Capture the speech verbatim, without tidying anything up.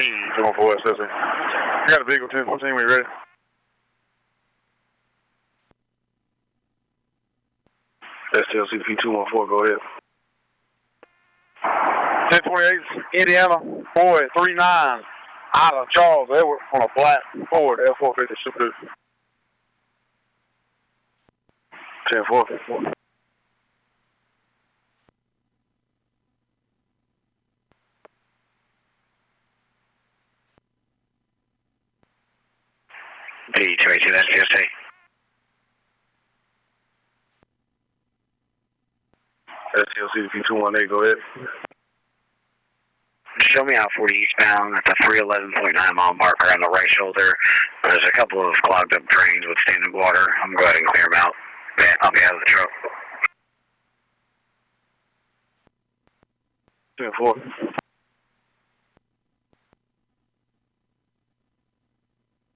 fourteen, two one four, S S A. I got a vehicle, ten fourteen, we ready? S L C P two one four, go ahead. ten twenty-eight, Indiana, Boyd, three nine, out of Charles Edward on a flat Ford, F four fifty, super. ten four. D two eighty-two, that's P S A. S L C P two one eight, go ahead. Show me out forty eastbound at the three eleven point nine mile marker on the right shoulder. There's a couple of clogged up drains with standing water. I'm going to go ahead and clear them out. I'll be out of the truck. ten four.